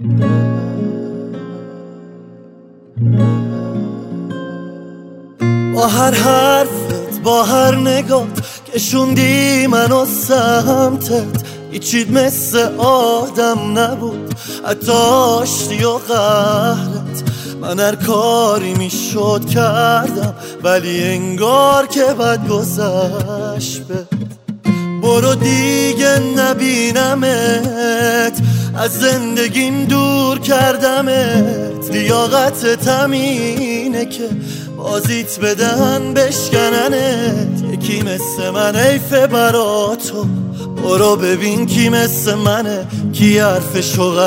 با هر حرفت، با هر نگات کشوندی منو سمتت، هیچیت مثل آدم نبود، حتی آشتی و قهرت. من هر کاری میشد کردم، ولی انگار که بد گذشت. برو دیگه نبینمت، از زندگیم دور کردمت. لیاقتت همینه که بازیت بدن بشکننت. یکی مثل من حیفه برا تو، برو ببین کی مثل منه، کی حرفشو